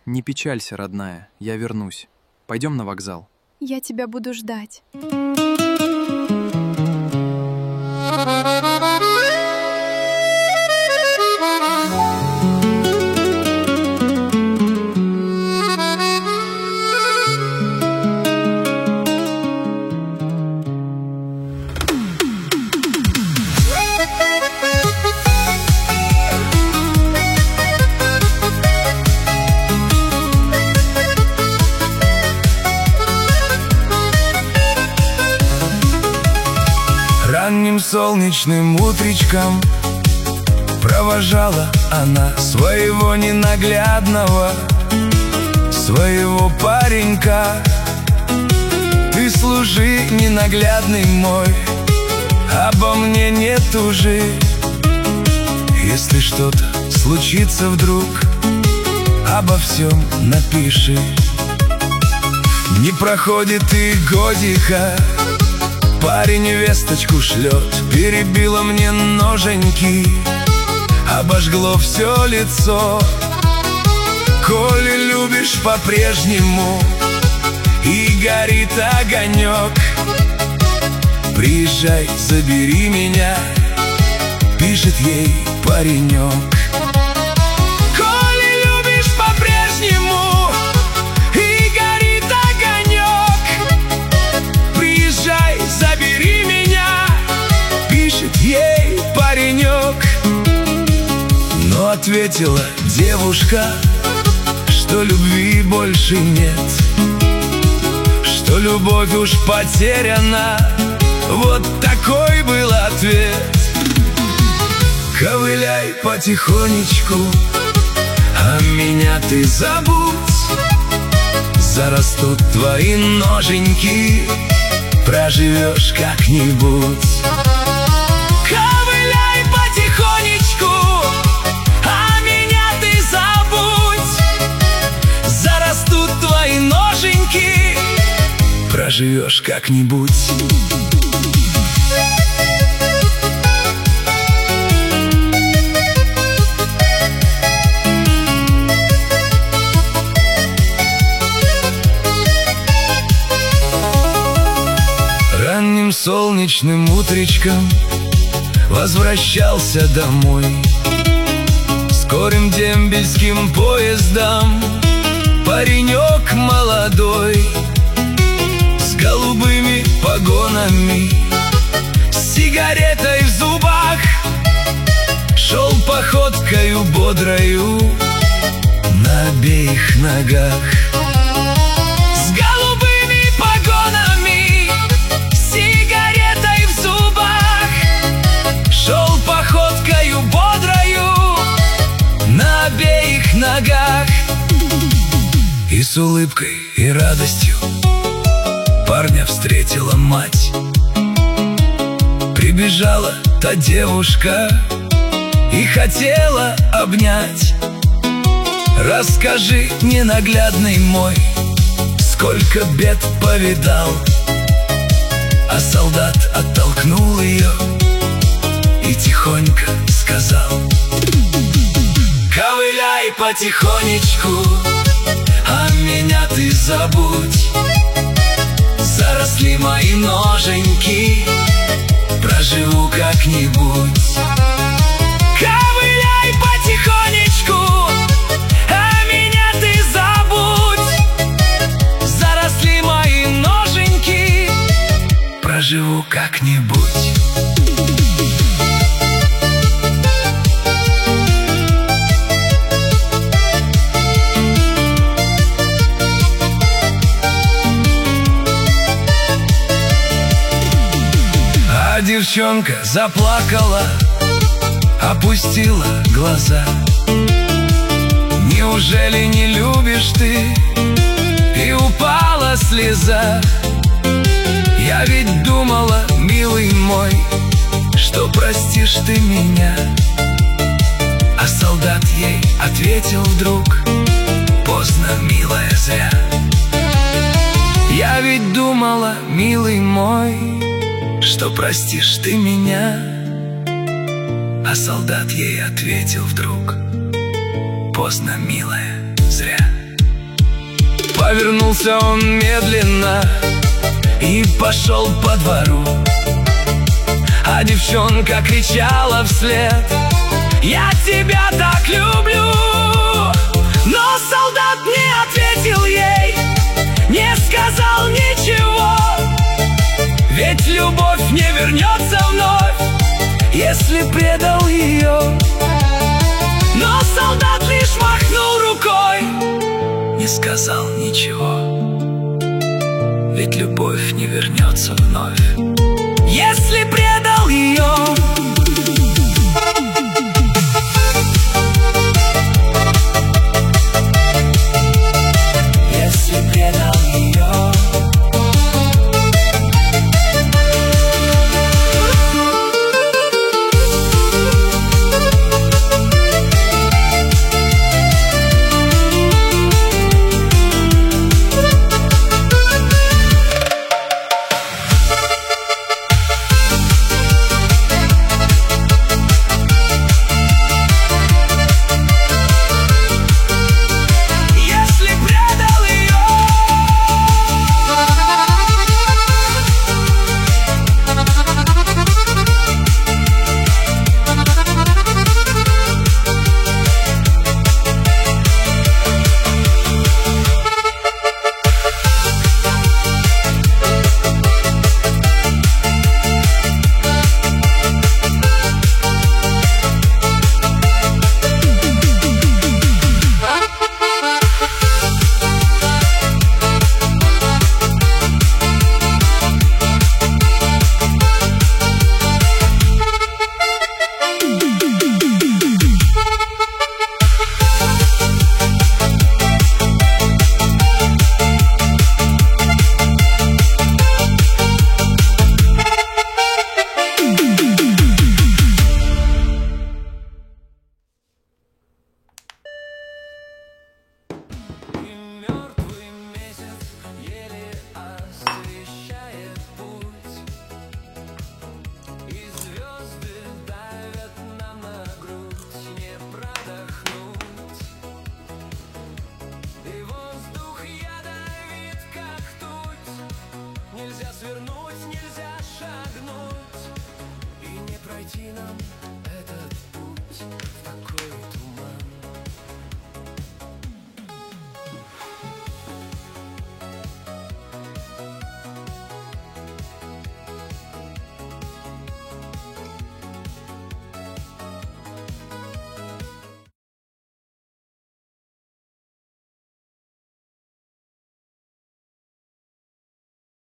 Не печалься, родная, я вернусь. Пойдем на вокзал. Я тебя буду ждать. Ранним солнечным утречком провожала она своего ненаглядного, своего паренька. Ты служи, ненаглядный мой, обо мне не тужи. Если что-то случится вдруг, обо всем напиши. Не проходит и годика, парень весточку шлет: перебило мне ноженьки, обожгло все лицо. Коли любишь по-прежнему и горит огонек, приезжай, забери меня, пишет ей паренек. Коли любишь по-прежнему и горит огонек, приезжай, забери меня, пишет ей паренек. Но ответила девушка, что любви больше нет, что любовь уж потеряна. Вот такой был ответ. Ковыляй потихонечку, а меня ты забудь. Зарастут твои ноженьки, проживешь как-нибудь. Ковыляй потихонечку, а меня ты забудь. Зарастут твои ноженьки, проживешь как-нибудь. Ранним солнечным утречком возвращался домой скорым дембельским поездом паренек молодой, с голубыми погонами, с сигаретой в зубах, шел походкою бодрою на обеих ногах. С голубыми погонами, с сигаретой в зубах, шел походкою бодрою на обеих ногах. И с улыбкой и радостью парня встретила мать. Прибежала та девушка и хотела обнять. Расскажи, ненаглядный мой, сколько бед повидал. А солдат оттолкнул ее и тихонько сказал: ковыляй потихонечку, а меня ты забудь. Заросли мои ноженьки, проживу как-нибудь. Ковыляй потихонечку, а меня ты забудь. Заросли мои ноженьки, проживу как-нибудь. А девчонка заплакала, опустила глаза. Неужели не любишь ты? И упала слеза. Я ведь думала, милый мой, что простишь ты меня. А солдат ей ответил вдруг: поздно, милая, зря. Я ведь думала, милый мой, что простишь ты меня. А солдат ей ответил вдруг: поздно, милая, зря. Повернулся он медленно и пошел по двору, а девчонка кричала вслед: «Я тебя так люблю!» Но солдат не ответил ей, не сказал ничего, ведь любовь не вернется вновь, если предал ее. Но солдат лишь махнул рукой, не сказал ничего, ведь любовь не вернется вновь, если